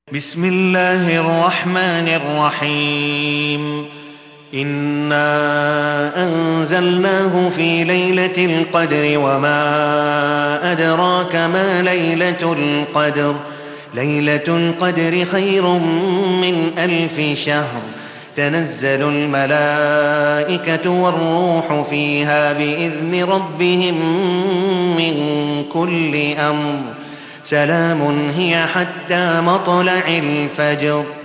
بسم الله الرحمن الرحيم. إنا أنزلناه في ليلة القدر وما أدراك ما ليلة القدر. ليلة القدر خير من 1000 شهر. تنزل الملائكة والروح فيها بإذن ربهم من كل أمر. سلام هي حتى مطلع الفجر.